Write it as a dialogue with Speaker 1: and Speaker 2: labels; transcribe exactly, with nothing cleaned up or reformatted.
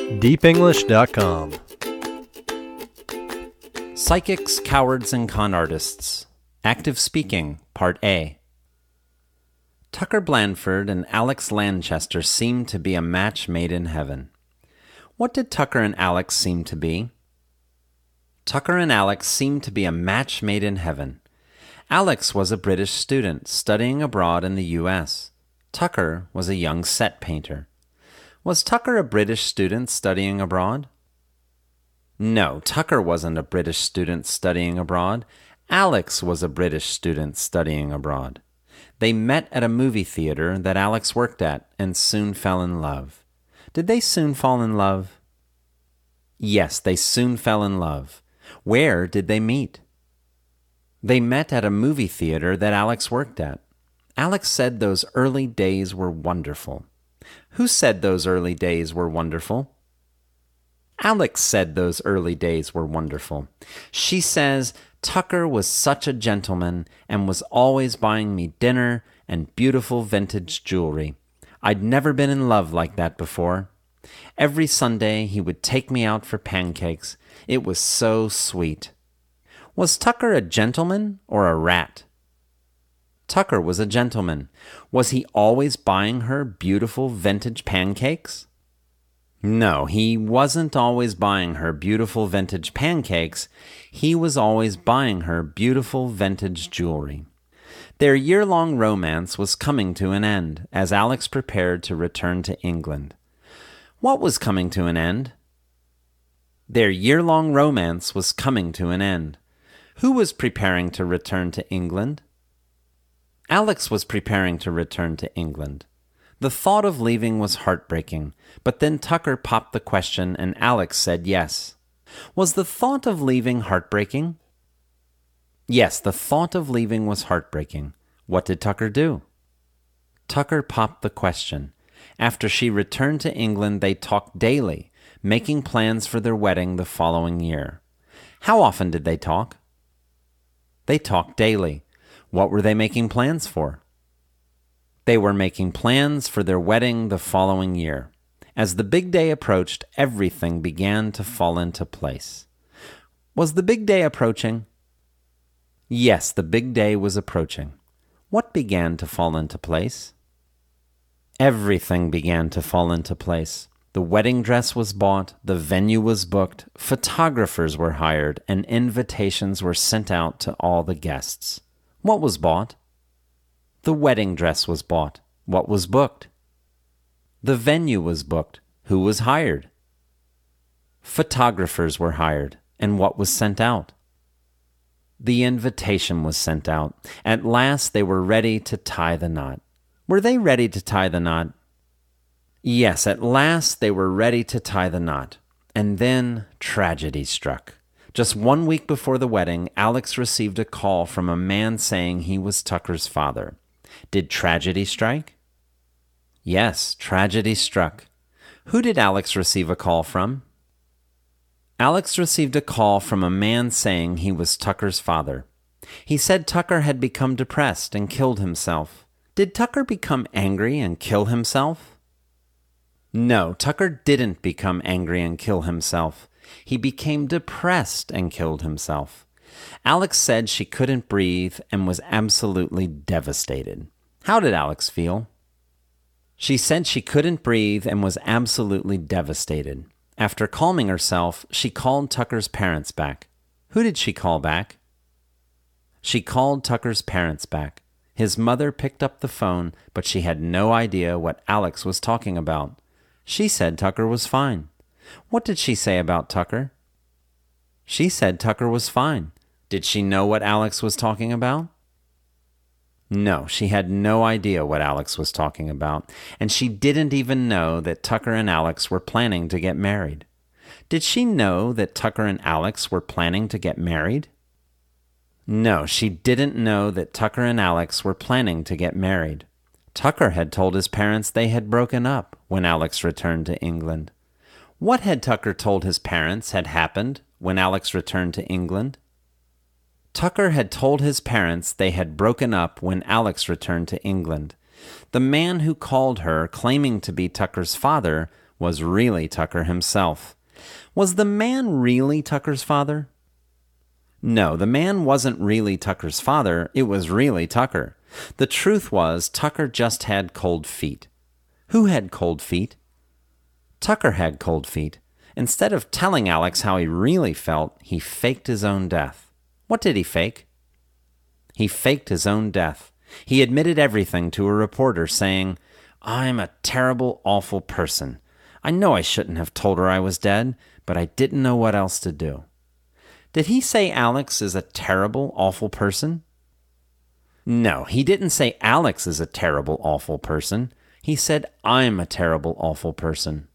Speaker 1: deep english dot com.
Speaker 2: Psychics, Cowards, and Con Artists. Active Speaking, Part A. Tucker Blandford and Alex Lanchester seemed to be a match made in heaven. What did Tucker and Alex seem to be? Tucker and Alex seemed to be a match made in heaven. Alex was a British student studying abroad in the U S. Tucker was a young set painter. Was Tucker a British student studying abroad? No, Tucker wasn't a British student studying abroad. Alex was a British student studying abroad. They met at a movie theater that Alex worked at and soon fell in love. Did they soon fall in love? Yes, they soon fell in love. Where did they meet? They met at a movie theater that Alex worked at. Alex said those early days were wonderful. Who said those early days were wonderful? Alex said those early days were wonderful. She says, Tucker was such a gentleman and was always buying me dinner and beautiful vintage jewelry. I'd never been in love like that before. Every Sunday he would take me out for pancakes. It was so sweet. Was Tucker a gentleman or a rat? Tucker was a gentleman. Was he always buying her beautiful vintage pancakes? No, he wasn't always buying her beautiful vintage pancakes. He was always buying her beautiful vintage jewelry. Their year-long romance was coming to an end as Alex prepared to return to England. What was coming to an end? Their year-long romance was coming to an end. Who was preparing to return to England? Alex was preparing to return to England. The thought of leaving was heartbreaking, but then Tucker popped the question and Alex said yes. Was the thought of leaving heartbreaking? Yes, the thought of leaving was heartbreaking. What did Tucker do? Tucker popped the question. After she returned to England, they talked daily, making plans for their wedding the following year. How often did they talk? They talked daily. What were they making plans for? They were making plans for their wedding the following year. As the big day approached, everything began to fall into place. Was the big day approaching? Yes, the big day was approaching. What began to fall into place? Everything began to fall into place. The wedding dress was bought, the venue was booked, photographers were hired, and invitations were sent out to all the guests. What was bought? The wedding dress was bought. What was booked? The venue was booked. Who was hired? Photographers were hired. And what was sent out? The invitation was sent out. At last they were ready to tie the knot. Were they ready to tie the knot? Yes, at last they were ready to tie the knot. And then tragedy struck. Just one week before the wedding, Alex received a call from a man saying he was Tucker's father. Did tragedy strike? Yes, tragedy struck. Who did Alex receive a call from? Alex received a call from a man saying he was Tucker's father. He said Tucker had become depressed and killed himself. Did Tucker become angry and kill himself? No, Tucker didn't become angry and kill himself. He became depressed and killed himself. Alex said she couldn't breathe and was absolutely devastated. How did Alex feel? She said she couldn't breathe and was absolutely devastated. After calming herself, she called Tucker's parents back. Who did she call back? She called Tucker's parents back. His mother picked up the phone, but she had no idea what Alex was talking about. She said Tucker was fine. What did she say about Tucker? She said Tucker was fine. Did she know what Alex was talking about? No, she had no idea what Alex was talking about, and she didn't even know that Tucker and Alex were planning to get married. Did she know that Tucker and Alex were planning to get married? No, she didn't know that Tucker and Alex were planning to get married. Tucker had told his parents they had broken up when Alex returned to England. What had Tucker told his parents had happened when Alex returned to England? Tucker had told his parents they had broken up when Alex returned to England. The man who called her, claiming to be Tucker's father, was really Tucker himself. Was the man really Tucker's father? No, the man wasn't really Tucker's father. It was really Tucker. The truth was, Tucker just had cold feet. Who had cold feet? Tucker had cold feet. Instead of telling Alex how he really felt, he faked his own death. What did he fake? He faked his own death. He admitted everything to a reporter, saying, "I'm a terrible, awful person. I know I shouldn't have told her I was dead, but I didn't know what else to do." Did he say Alex is a terrible, awful person? No, he didn't say Alex is a terrible, awful person. He said, "I'm a terrible, awful person."